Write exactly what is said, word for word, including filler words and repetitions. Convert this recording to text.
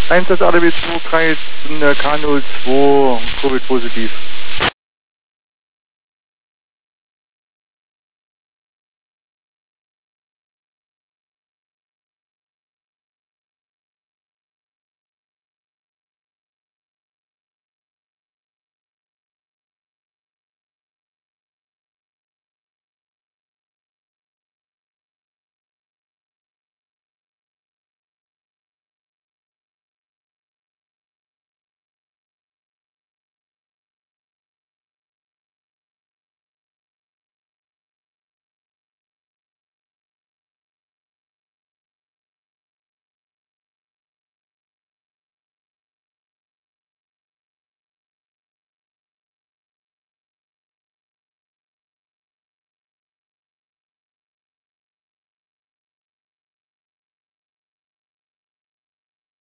eins das R D B zwei Kreis K null zwei, Covid positiv.